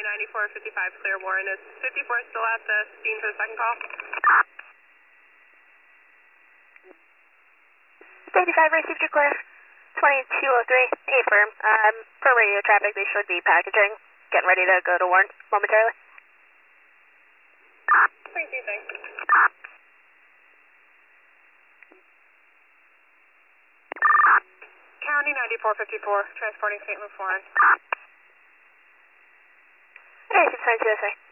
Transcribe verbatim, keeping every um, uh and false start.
ninety-four fifty-five, clear. Warren, is fifty-four still at the scene for the second call? fifty-five, received your clear. twenty-two oh three, affirm. Um, for radio traffic, they should be packaging. Getting ready to go to Warren momentarily. Thank you, thanks. County ninety-four fifty-four, transporting Saint Louis Warren. Hey, it's twenty-two oh three.